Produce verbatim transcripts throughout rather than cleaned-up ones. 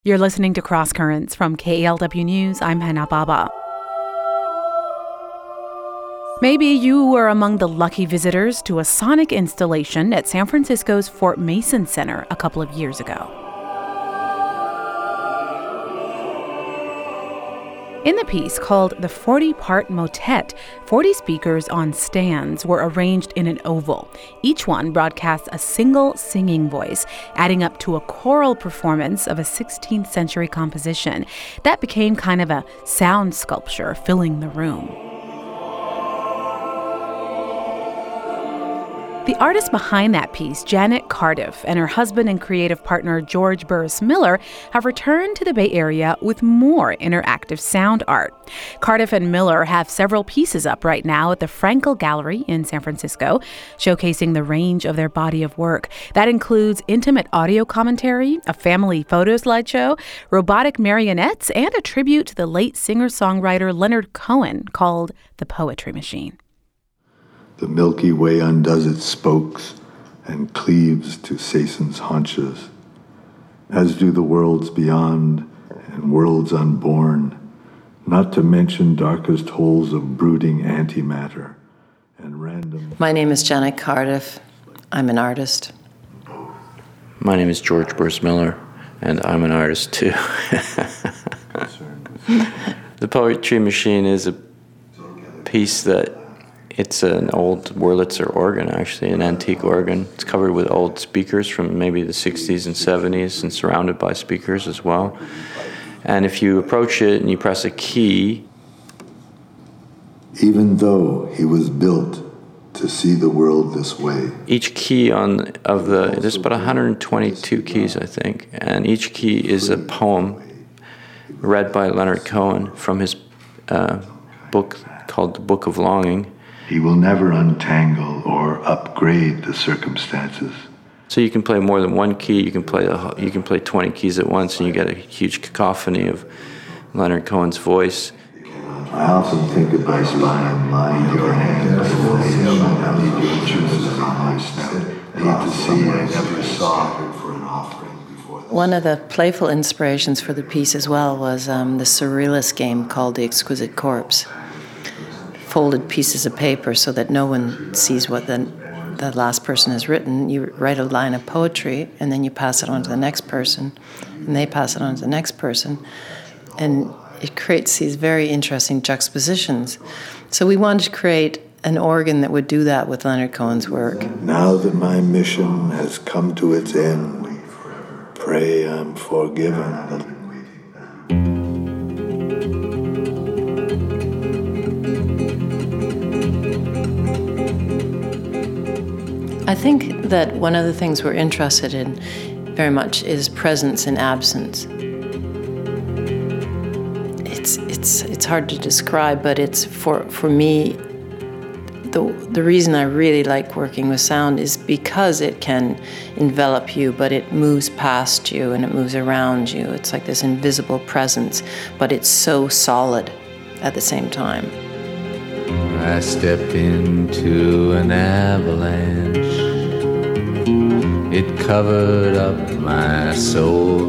You're listening to Cross Currents from K E L W News. I'm Hannah Baba. Maybe you were among the lucky visitors to a sonic installation at San Francisco's Fort Mason Center a couple of years ago. In the piece called The forty-Part Motet, forty speakers on stands were arranged in an oval. Each one broadcasts a single singing voice, adding up to a choral performance of a sixteenth century composition. That became kind of a sound sculpture filling the room. The artist behind that piece, Janet Cardiff, and her husband and creative partner, George Burris Miller, have returned to the Bay Area with more interactive sound art. Cardiff and Miller have several pieces up right now at the Frankel Gallery in San Francisco, showcasing the range of their body of work. That includes intimate audio commentary, a family photo slideshow, robotic marionettes, and a tribute to the late singer-songwriter Leonard Cohen called The Poetry Machine. The Milky Way undoes its spokes and cleaves to Sason's haunches, as do the worlds beyond and worlds unborn, not to mention darkest holes of brooding antimatter and random... My name is Janet Cardiff. I'm an artist. My name is George Burris Miller, and I'm an artist too. The Poetry Machine is a piece that It's an old Wurlitzer organ, actually, an antique organ. It's covered with old speakers from maybe the sixties and seventies and surrounded by speakers as well. And if you approach it and you press a key... Even though he was built to see the world this way. Each key on of the... There's about one hundred twenty-two keys, I think. And each key is a poem read by Leonard Cohen from his uh, book called The Book of Longing. He will never untangle or upgrade the circumstances. So you can play more than one key. You can play a, you can play twenty keys at once, and you get a huge cacophony of Leonard Cohen's voice. I often think about lying, lying your hand, your juices on my snout. Need to see I never saw her for an offering before. One of the playful inspirations for the piece as well was um, the surrealist game called The Exquisite Corpse. Folded pieces of paper so that no one sees what the, the last person has written. You write a line of poetry, and then you pass it on to the next person, and they pass it on to the next person. And it creates these very interesting juxtapositions. So we wanted to create an organ that would do that with Leonard Cohen's work. Now that my mission has come to its end, pray I'm forgiven. I think that one of the things we're interested in very much is presence and absence. It's it's it's hard to describe, but it's for for me the the reason I really like working with sound is because it can envelop you, but it moves past you and it moves around you. It's like this invisible presence, but it's so solid at the same time. I stepped into an avalanche. It covered up my soul.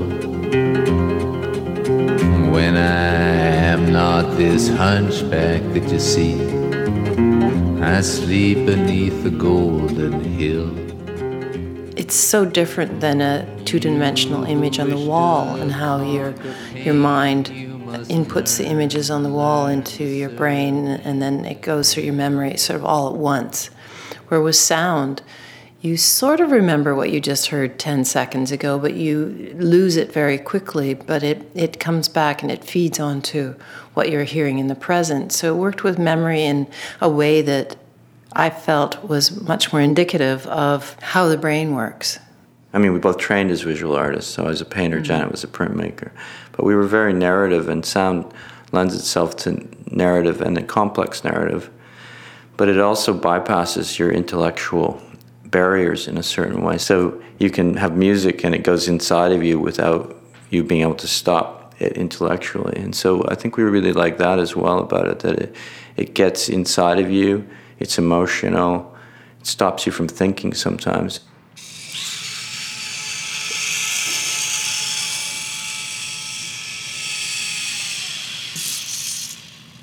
When I am not this hunchback that you see, I sleep beneath the golden hill. It's so different than a two-dimensional image on the wall and how your your mind inputs the images on the wall into your brain and then it goes through your memory sort of all at once. Where with sound, you sort of remember what you just heard ten seconds ago, but you lose it very quickly, but it, it comes back and it feeds onto what you're hearing in the present. So it worked with memory in a way that I felt was much more indicative of how the brain works. I mean, we both trained as visual artists, so I was a painter, mm-hmm. Janet was a printmaker. But we were very narrative, and sound lends itself to narrative and a complex narrative. But it also bypasses your intellectual barriers in a certain way. So you can have music and it goes inside of you without you being able to stop it intellectually. And so I think we really like that as well about it, that it, it gets inside of you, it's emotional, it stops you from thinking sometimes.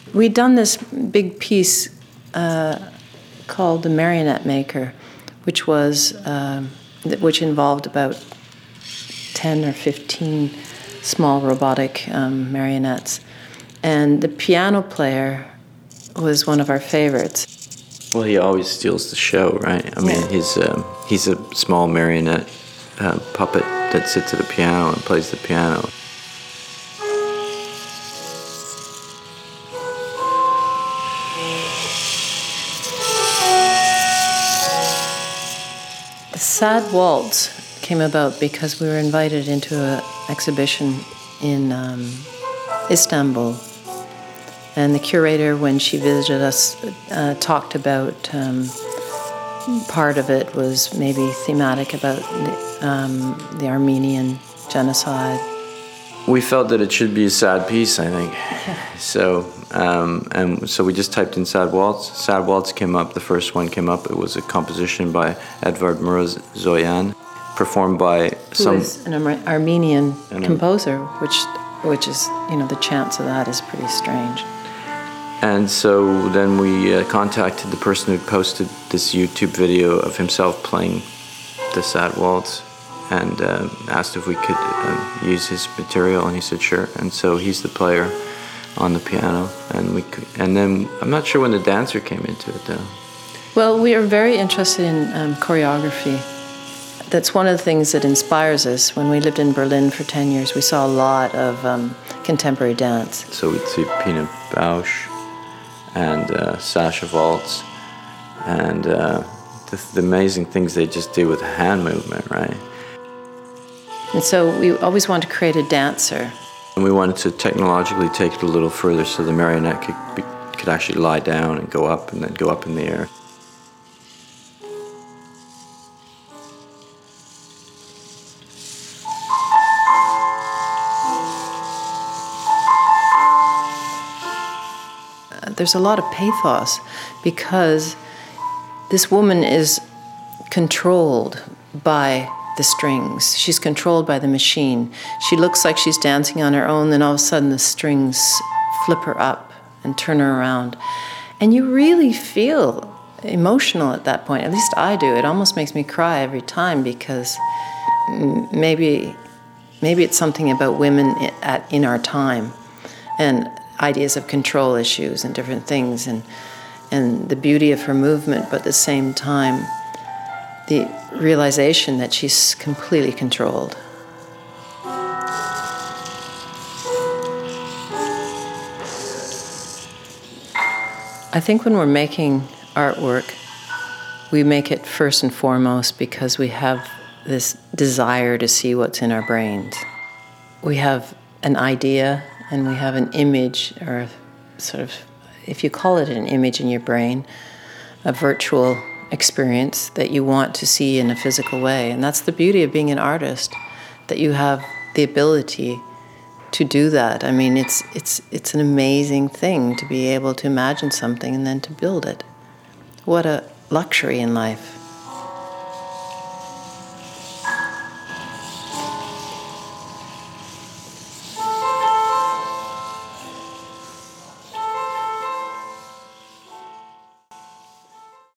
We'd done this big piece uh, called The Marionette Maker, which was um, which involved about ten or fifteen small robotic um, marionettes. And the piano player was one of our favorites. Well, he always steals the show, right? I mean, he's um, he's a small marionette uh, puppet that sits at a piano and plays the piano. The Sad Waltz came about because we were invited into an exhibition in um, Istanbul. And the curator, when she visited us, uh, talked about um, part of it was maybe thematic about the, um, the Armenian genocide. We felt that it should be a sad piece, I think. So, um, and so we just typed in Sad Waltz. Sad Waltz came up, the first one came up. It was a composition by Edvard Morozoyan, performed by some... Who is an Ar- Armenian an, composer, which, which is, you know, the chance of that is pretty strange. And so then we uh, contacted the person who posted this YouTube video of himself playing the Sad Waltz, and uh, asked if we could uh, use his material, and he said sure. And so he's the player on the piano, and we could, and then I'm not sure when the dancer came into it though. Well, we are very interested in um, choreography. That's one of the things that inspires us. When we lived in Berlin for ten years, we saw a lot of um, contemporary dance. So we'd see Pina Bausch and uh, Sasha Waltz, and uh, the, the amazing things they just do with hand movement, right? And so we always want to create a dancer. And we wanted to technologically take it a little further so the marionette could, be, could actually lie down and go up and then go up in the air. There's a lot of pathos because this woman is controlled by the strings. She's controlled by the machine. She looks like she's dancing on her own, then all of a sudden the strings flip her up and turn her around. And you really feel emotional at that point. At least I do. It almost makes me cry every time because maybe maybe it's something about women at, in our time and ideas of control issues and different things, and and the beauty of her movement, but at the same time the realization that she's completely controlled. I think when we're making artwork, we make it first and foremost because we have this desire to see what's in our brains. We have an idea and we have an image, or sort of, if you call it an image in your brain, a virtual experience that you want to see in a physical way. And that's the beauty of being an artist, that you have the ability to do that. I mean, it's it's it's an amazing thing to be able to imagine something and then to build it. What a luxury in life.